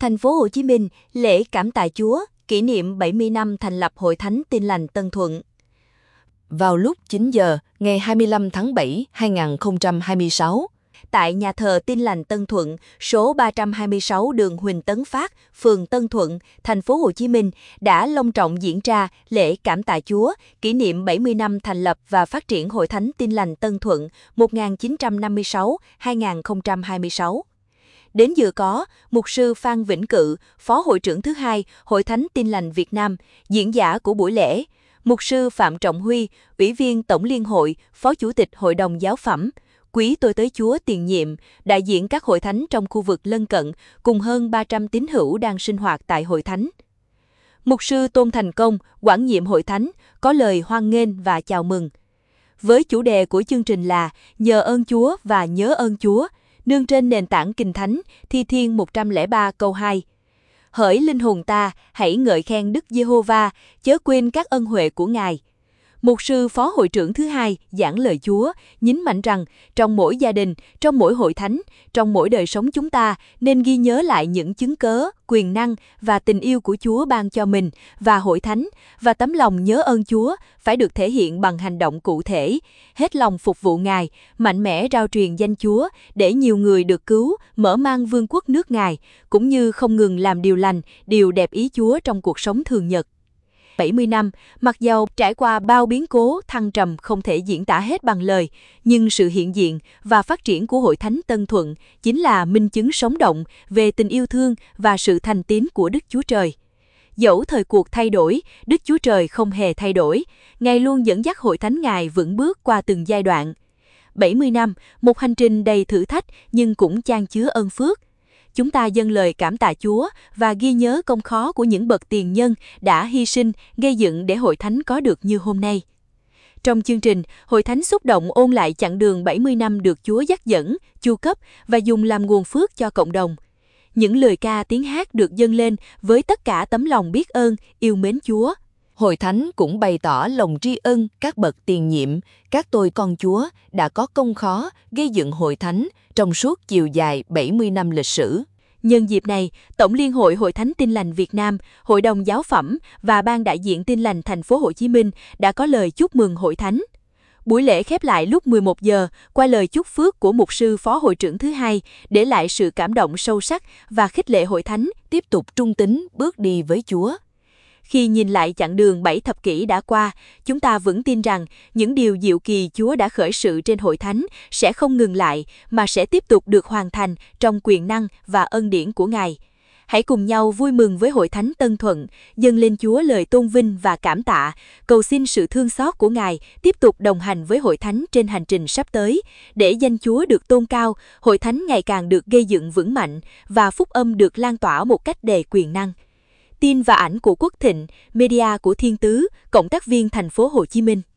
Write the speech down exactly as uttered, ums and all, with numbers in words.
Thành phố Hồ Chí Minh, lễ cảm tạ Chúa, kỷ niệm bảy mươi năm thành lập Hội Thánh Tin Lành Tân Thuận. Vào lúc chín giờ, ngày hai mươi lăm tháng bảy năm hai nghìn không trăm hai mươi sáu, tại nhà thờ Tin Lành Tân Thuận, số ba trăm hai mươi sáu đường Huỳnh Tấn Phát, phường Tân Thuận, thành phố Hồ Chí Minh, đã long trọng diễn ra lễ cảm tạ Chúa, kỷ niệm bảy mươi năm thành lập và phát triển Hội Thánh Tin Lành Tân Thuận một nghìn chín trăm năm mươi sáu đến hai nghìn không trăm hai mươi sáu. Đến dự có mục sư Phan Vĩnh Cự, phó hội trưởng thứ hai Hội Thánh Tin Lành Việt Nam, diễn giả của buổi lễ, mục sư Phạm Trọng Huy, ủy viên Tổng Liên hội, phó chủ tịch Hội đồng Giáo phẩm, quý tôi tới Chúa tiền nhiệm, đại diện các hội thánh trong khu vực lân cận, cùng hơn ba trăm tín hữu đang sinh hoạt tại hội thánh. Mục sư Tôn Thành Công, quản nhiệm hội thánh, có lời hoan nghênh và chào mừng. Với chủ đề của chương trình là Nhờ ơn Chúa và nhớ ơn Chúa, nương trên nền tảng Kinh Thánh, Thi Thiên một trăm lẻ ba câu hai. Hỡi linh hồn ta, hãy ngợi khen Đức Giê-hô-va, chớ quên các ân huệ của Ngài. Mục sư phó hội trưởng thứ hai giảng lời Chúa, nhấn mạnh rằng trong mỗi gia đình, trong mỗi hội thánh, trong mỗi đời sống chúng ta nên ghi nhớ lại những chứng cớ, quyền năng và tình yêu của Chúa ban cho mình và hội thánh, và tấm lòng nhớ ơn Chúa phải được thể hiện bằng hành động cụ thể, hết lòng phục vụ Ngài, mạnh mẽ rao truyền danh Chúa để nhiều người được cứu, mở mang vương quốc nước Ngài, cũng như không ngừng làm điều lành, điều đẹp ý Chúa trong cuộc sống thường nhật. bảy mươi năm, mặc dầu trải qua bao biến cố thăng trầm không thể diễn tả hết bằng lời, nhưng sự hiện diện và phát triển của Hội Thánh Tân Thuận chính là minh chứng sống động về tình yêu thương và sự thành tín của Đức Chúa Trời. Dẫu thời cuộc thay đổi, Đức Chúa Trời không hề thay đổi, Ngài luôn dẫn dắt Hội Thánh Ngài vững bước qua từng giai đoạn. bảy mươi năm, một hành trình đầy thử thách nhưng cũng chan chứa ơn phước. Chúng ta dâng lời cảm tạ Chúa và ghi nhớ công khó của những bậc tiền nhân đã hy sinh, gây dựng để Hội Thánh có được như hôm nay. Trong chương trình, Hội Thánh xúc động ôn lại chặng đường bảy mươi năm được Chúa dắt dẫn, chu cấp và dùng làm nguồn phước cho cộng đồng. Những lời ca tiếng hát được dâng lên với tất cả tấm lòng biết ơn, yêu mến Chúa. Hội Thánh cũng bày tỏ lòng tri ân các bậc tiền nhiệm, các tôi con Chúa đã có công khó gây dựng Hội Thánh trong suốt chiều dài bảy mươi năm lịch sử. Nhân dịp này, Tổng Liên hội Hội Thánh Tin Lành Việt Nam, Hội đồng Giáo phẩm và Ban đại diện Tin Lành Thành phố Hồ Chí Minh đã có lời chúc mừng Hội Thánh. Buổi lễ khép lại lúc mười một giờ qua lời chúc phước của mục sư phó hội trưởng thứ hai, để lại sự cảm động sâu sắc và khích lệ Hội Thánh tiếp tục trung tín bước đi với Chúa. Khi nhìn lại chặng đường bảy thập kỷ đã qua, chúng ta vững tin rằng những điều diệu kỳ Chúa đã khởi sự trên Hội Thánh sẽ không ngừng lại mà sẽ tiếp tục được hoàn thành trong quyền năng và ân điển của Ngài. Hãy cùng nhau vui mừng với Hội Thánh Tân Thuận, dâng lên Chúa lời tôn vinh và cảm tạ, cầu xin sự thương xót của Ngài tiếp tục đồng hành với Hội Thánh trên hành trình sắp tới, để danh Chúa được tôn cao, Hội Thánh ngày càng được gây dựng vững mạnh và phúc âm được lan tỏa một cách đầy quyền năng. Tin và ảnh của Quốc Thịnh, media của Thiên Tứ, cộng tác viên Thành phố Hồ Chí Minh.